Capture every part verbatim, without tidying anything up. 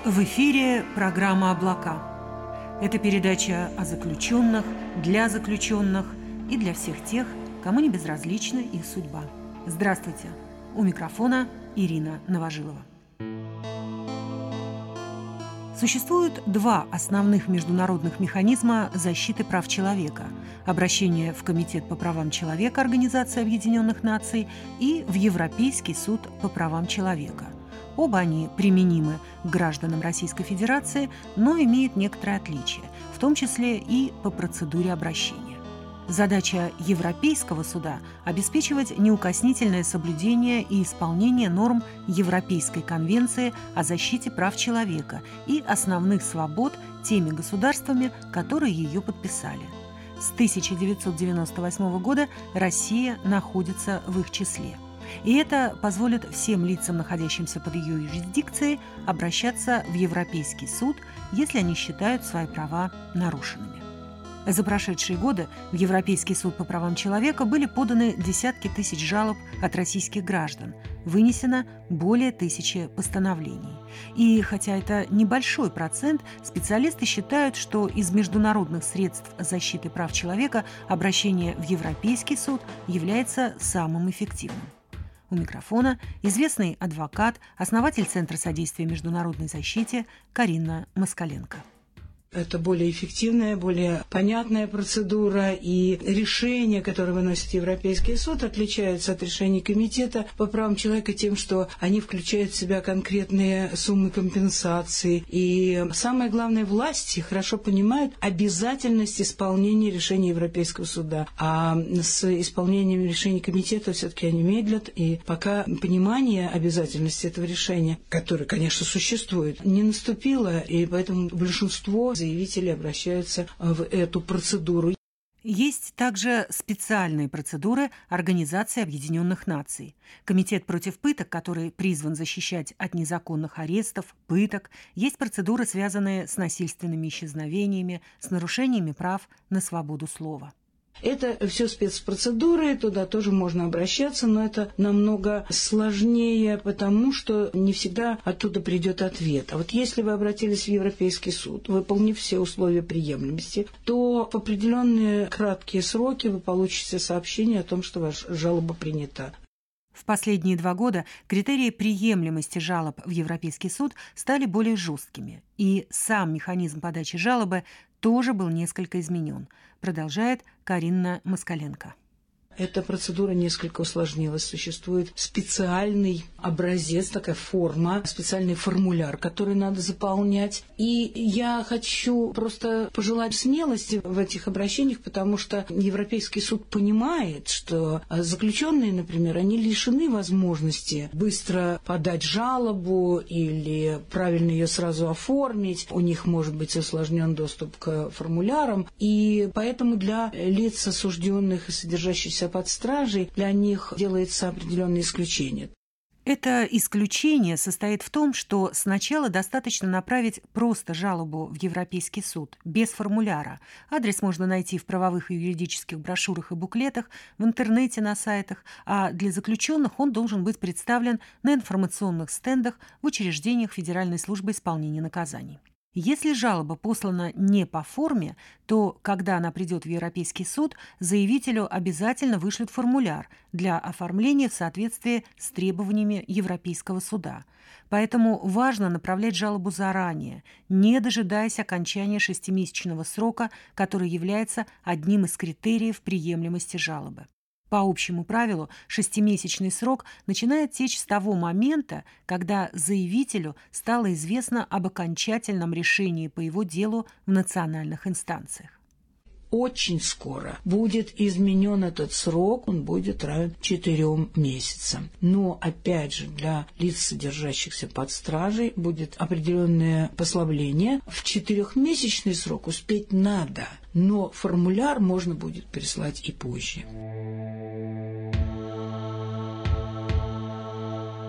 В эфире программа «Облака». Это передача о заключенных, для заключенных и для всех тех, кому не безразлична их судьба. Здравствуйте! У микрофона Ирина Новожилова. Существует два основных международных механизма защиты прав человека – обращение в Комитет по правам человека Организации Объединенных Наций и в Европейский суд по правам человека. Оба они применимы к гражданам Российской Федерации, но имеют некоторые отличия, в том числе и по процедуре обращения. Задача Европейского суда – обеспечивать неукоснительное соблюдение и исполнение норм Европейской конвенции о защите прав человека и основных свобод теми государствами, которые ее подписали. С тысяча девятьсот девяносто восьмого года Россия находится в их числе. И это позволит всем лицам, находящимся под ее юрисдикцией, обращаться в Европейский суд, если они считают свои права нарушенными. За прошедшие годы в Европейский суд по правам человека были поданы десятки тысяч жалоб от российских граждан, вынесено более тысячи постановлений. И хотя это небольшой процент, специалисты считают, что из международных средств защиты прав человека обращение в Европейский суд является самым эффективным. У микрофона известный адвокат, основатель Центра содействия международной защите Карина Москаленко. Это более эффективная, более понятная процедура, и решения, которые выносит Европейский суд, отличаются от решений Комитета по правам человека тем, что они включают в себя конкретные суммы компенсации. И самое главное, власти хорошо понимают обязательность исполнения решений Европейского суда. А с исполнением решений Комитета все-таки они медлят, и пока понимание обязательности этого решения, которое, конечно, существует, не наступило, и поэтому большинство заявители обращаются в эту процедуру. Есть также специальные процедуры Организации Объединенных Наций. Комитет против пыток, который призван защищать от незаконных арестов, пыток. Есть процедуры, связанные с насильственными исчезновениями, с нарушениями прав на свободу слова. Это все спецпроцедуры, туда тоже можно обращаться, но это намного сложнее, потому что не всегда оттуда придет ответ. А вот если вы обратились в Европейский суд, выполнив все условия приемлемости, то в определенные краткие сроки вы получите сообщение о том, что ваша жалоба принята. В последние два года критерии приемлемости жалоб в Европейский суд стали более жесткими, и сам механизм подачи жалобы тоже был несколько изменен, продолжает Карина Москаленко. Эта процедура несколько усложнилась. Существует специальный образец, такая форма, специальный формуляр, который надо заполнять. И я хочу просто пожелать смелости в этих обращениях, потому что Европейский суд понимает, что заключенные, например, они лишены возможности быстро подать жалобу или правильно ее сразу оформить. У них может быть усложнен доступ к формулярам. И поэтому для лиц осужденных и содержащихся под стражей, для них делается определенное исключение. Это исключение состоит в том, что сначала достаточно направить просто жалобу в Европейский суд, без формуляра. Адрес можно найти в правовых и юридических брошюрах и буклетах, в интернете на сайтах, а для заключенных он должен быть представлен на информационных стендах в учреждениях Федеральной службы исполнения наказаний. Если жалоба послана не по форме, то, когда она придет в Европейский суд, заявителю обязательно вышлют формуляр для оформления в соответствии с требованиями Европейского суда. Поэтому важно направлять жалобу заранее, не дожидаясь окончания шестимесячного срока, который является одним из критериев приемлемости жалобы. По общему правилу, шестимесячный срок начинает течь с того момента, когда заявителю стало известно об окончательном решении по его делу в национальных инстанциях. Очень скоро будет изменен этот срок, он будет равен четырем месяцам. Но, опять же, для лиц, содержащихся под стражей, будет определенное послабление. В четырехмесячный срок успеть надо, но формуляр можно будет прислать и позже.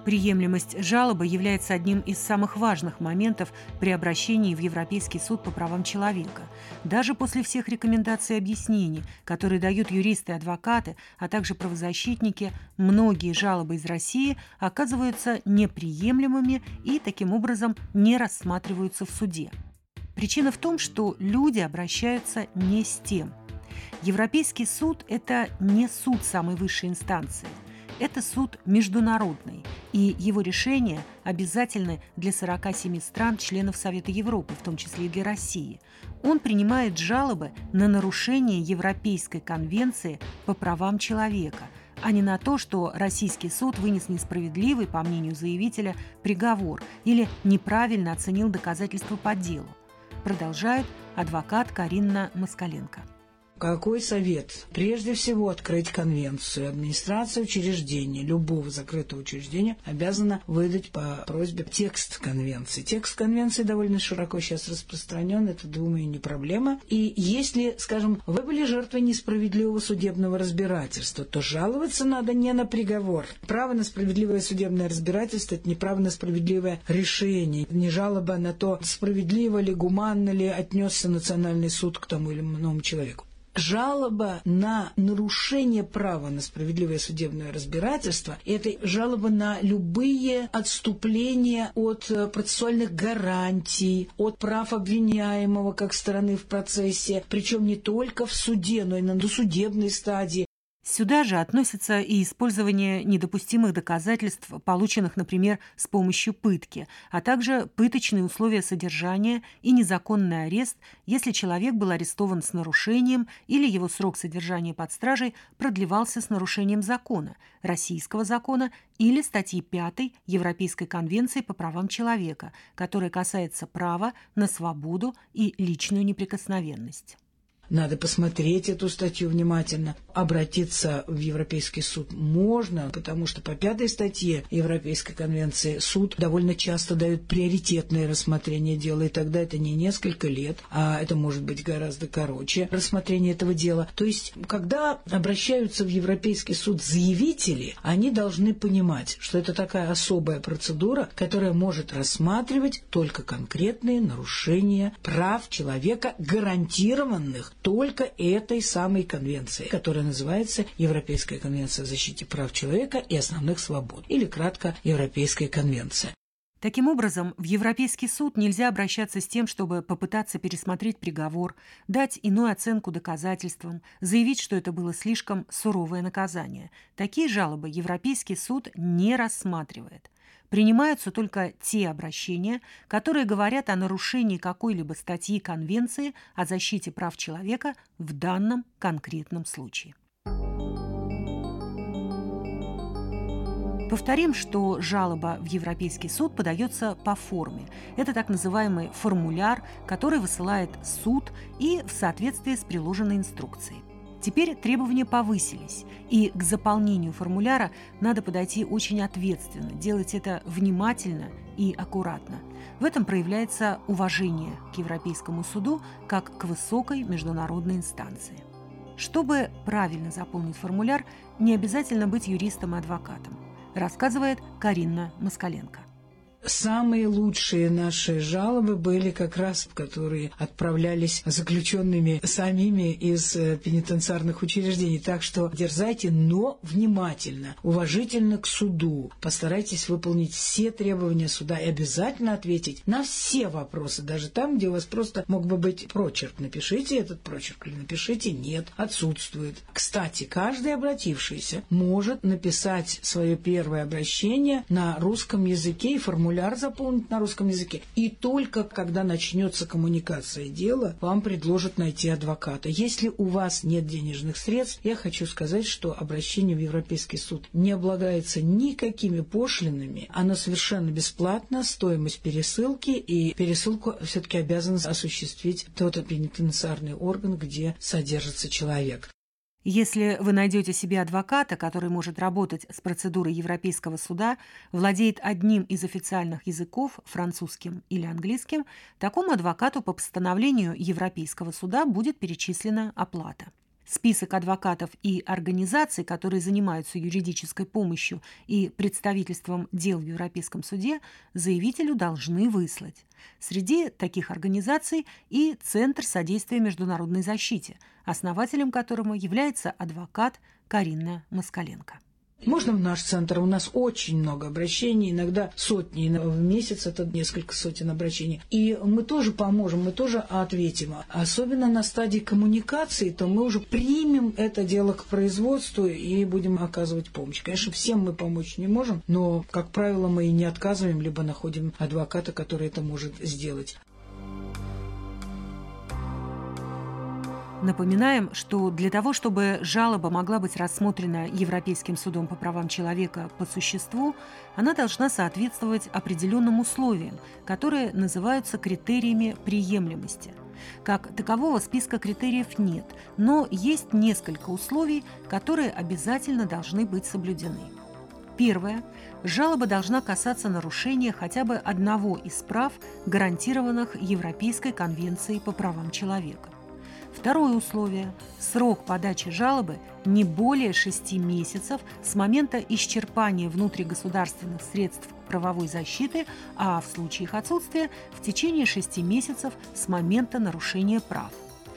Приемлемость жалобы является одним из самых важных моментов при обращении в Европейский суд по правам человека. Даже после всех рекомендаций и объяснений, которые дают юристы и адвокаты, а также правозащитники, многие жалобы из России оказываются неприемлемыми и таким образом не рассматриваются в суде. Причина в том, что люди обращаются не с тем. Европейский суд – это не суд самой высшей инстанции. Это суд международный, и его решения обязательны для сорока семи стран, членов Совета Европы, в том числе и для России. Он принимает жалобы на нарушение Европейской конвенции по правам человека, а не на то, что российский суд вынес несправедливый, по мнению заявителя, приговор или неправильно оценил доказательства по делу. Продолжает адвокат Карина Москаленко. Какой совет? Прежде всего открыть конвенцию. Администрация учреждения, любого закрытого учреждения, обязана выдать по просьбе текст конвенции. Текст конвенции довольно широко сейчас распространен, это, думаю, не проблема. И если, скажем, вы были жертвой несправедливого судебного разбирательства, то жаловаться надо не на приговор. Право на справедливое судебное разбирательство – это не право на справедливое решение, не жалоба на то, справедливо ли, гуманно ли отнесся национальный суд к тому или иному человеку. Жалоба на нарушение права на справедливое судебное разбирательство – это жалоба на любые отступления от процессуальных гарантий, от прав обвиняемого как стороны в процессе, причем не только в суде, но и на досудебной стадии. Сюда же относится и использование недопустимых доказательств, полученных, например, с помощью пытки, а также пыточные условия содержания и незаконный арест, если человек был арестован с нарушением или его срок содержания под стражей продлевался с нарушением закона, российского закона или статьи пятой Европейской конвенции по правам человека, которая касается права на свободу и личную неприкосновенность. Надо посмотреть эту статью внимательно. Обратиться в Европейский суд можно, потому что по пятой статье Европейской конвенции суд довольно часто дает приоритетное рассмотрение дела, и тогда это не несколько лет, а это может быть гораздо короче рассмотрение этого дела. То есть, когда обращаются в Европейский суд заявители, они должны понимать, что это такая особая процедура, которая может рассматривать только конкретные нарушения прав человека, гарантированных только этой самой конвенцией, которая называется Европейская конвенция о защите прав человека и основных свобод, или кратко Европейская конвенция. Таким образом, в Европейский суд нельзя обращаться с тем, чтобы попытаться пересмотреть приговор, дать иную оценку доказательствам, заявить, что это было слишком суровое наказание. Такие жалобы Европейский суд не рассматривает. Принимаются только те обращения, которые говорят о нарушении какой-либо статьи Конвенции о защите прав человека в данном конкретном случае. Повторим, что жалоба в Европейский суд подается по форме. Это так называемый формуляр, который высылает суд и в соответствии с приложенной инструкцией. Теперь требования повысились, и к заполнению формуляра надо подойти очень ответственно, делать это внимательно и аккуратно. В этом проявляется уважение к Европейскому суду как к высокой международной инстанции. Чтобы правильно заполнить формуляр, не обязательно быть юристом и адвокатом, рассказывает Карина Москаленко. Самые лучшие наши жалобы были как раз, которые отправлялись заключенными самими из пенитенциарных учреждений. Так что дерзайте, но внимательно, уважительно к суду. Постарайтесь выполнить все требования суда и обязательно ответить на все вопросы, даже там, где у вас просто мог бы быть прочерк. Напишите этот прочерк или напишите «нет», отсутствует. Кстати, каждый обратившийся может написать свое первое обращение на русском языке и формулировать заполнить на русском языке. И только когда начнется коммуникация дела, вам предложат найти адвоката. Если у вас нет денежных средств, я хочу сказать, что обращение в Европейский суд не облагается никакими пошлинами. Оно совершенно бесплатно, стоимость пересылки, и пересылку все-таки обязан осуществить тот пенитенциарный орган, где содержится человек. Если вы найдете себе адвоката, который может работать с процедурой Европейского суда, владеет одним из официальных языков, французским или английским, такому адвокату по постановлению Европейского суда будет перечислена оплата. Список адвокатов и организаций, которые занимаются юридической помощью и представительством дел в Европейском суде, заявителю должны выслать. Среди таких организаций и Центр содействия международной защите, основателем которого является адвокат Карина Москаленко. Можно в наш центр? У нас очень много обращений, иногда сотни в месяц, это несколько сотен обращений. И мы тоже поможем, мы тоже ответим. Особенно на стадии коммуникации, то мы уже примем это дело к производству и будем оказывать помощь. Конечно, всем мы помочь не можем, но, как правило, мы и не отказываем, либо находим адвоката, который это может сделать. Напоминаем, что для того, чтобы жалоба могла быть рассмотрена Европейским судом по правам человека по существу, она должна соответствовать определенным условиям, которые называются критериями приемлемости. Как такового списка критериев нет, но есть несколько условий, которые обязательно должны быть соблюдены. Первое. Жалоба должна касаться нарушения хотя бы одного из прав, гарантированных Европейской конвенцией по правам человека. Второе условие – срок подачи жалобы не более шести месяцев с момента исчерпания внутригосударственных средств правовой защиты, а в случае их отсутствия – в течение шести месяцев с момента нарушения прав.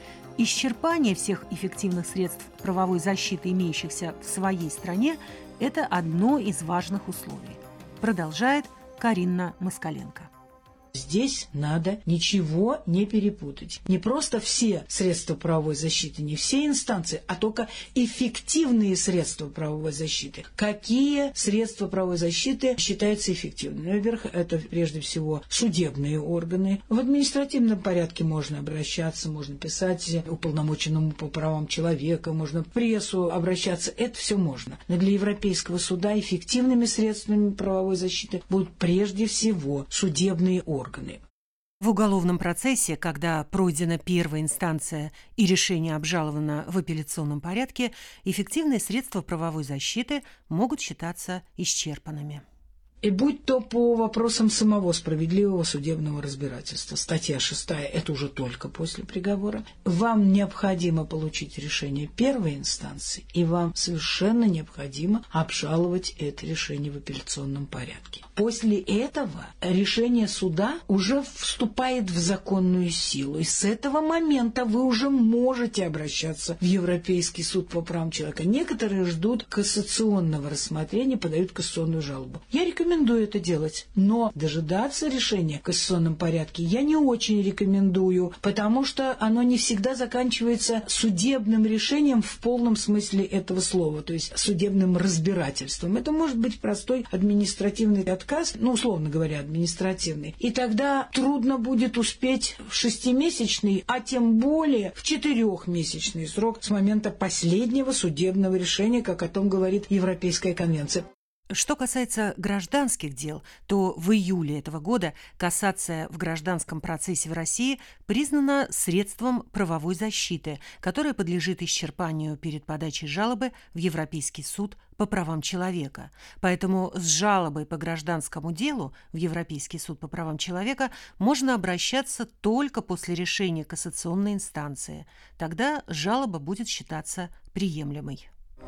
Исчерпание всех эффективных средств правовой защиты, имеющихся в своей стране, это одно из важных условий. Продолжает Карина Москаленко. Здесь надо ничего не перепутать. Не просто все средства правовой защиты, не все инстанции, а только эффективные средства правовой защиты. Какие средства правовой защиты считаются эффективными? Во-первых, это прежде всего судебные органы. В административном порядке можно обращаться, можно писать уполномоченному по правам человека, можно в прессу обращаться. Это все можно. Но для Европейского суда эффективными средствами правовой защиты будут прежде всего судебные органы. Органы. В уголовном процессе, когда пройдена первая инстанция и решение обжаловано в апелляционном порядке, эффективные средства правовой защиты могут считаться исчерпанными. И будь то по вопросам самого справедливого судебного разбирательства, статья шестая, это уже только после приговора, вам необходимо получить решение первой инстанции, и вам совершенно необходимо обжаловать это решение в апелляционном порядке. После этого решение суда уже вступает в законную силу, и с этого момента вы уже можете обращаться в Европейский суд по правам человека. Некоторые ждут кассационного рассмотрения, подают кассационную жалобу. Я рекомендую Рекомендую это делать, но дожидаться решения в кассационном порядке я не очень рекомендую, потому что оно не всегда заканчивается судебным решением в полном смысле этого слова, то есть судебным разбирательством. Это может быть простой административный отказ, ну, условно говоря, административный, и тогда трудно будет успеть в шестимесячный, а тем более в четырехмесячный срок с момента последнего судебного решения, как о том говорит Европейская конвенция. Что касается гражданских дел, то в июле этого года кассация в гражданском процессе в России признана средством правовой защиты, которое подлежит исчерпанию перед подачей жалобы в Европейский суд по правам человека. Поэтому с жалобой по гражданскому делу в Европейский суд по правам человека можно обращаться только после решения кассационной инстанции. Тогда жалоба будет считаться приемлемой.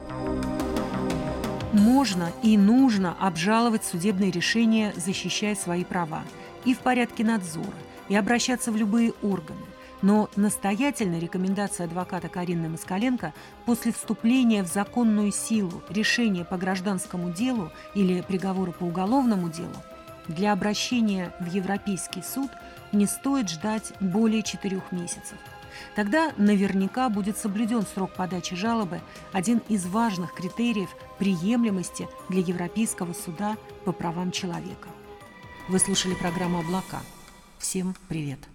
Можно и нужно обжаловать судебные решения, защищая свои права, и в порядке надзора, и обращаться в любые органы. Но настоятельная рекомендация адвоката Карины Москаленко после вступления в законную силу решения по гражданскому делу или приговора по уголовному делу для обращения в Европейский суд не стоит ждать более четырех месяцев. Тогда наверняка будет соблюден срок подачи жалобы, один из важных критериев приемлемости для Европейского суда по правам человека. Вы слушали программу «Облака». Всем привет!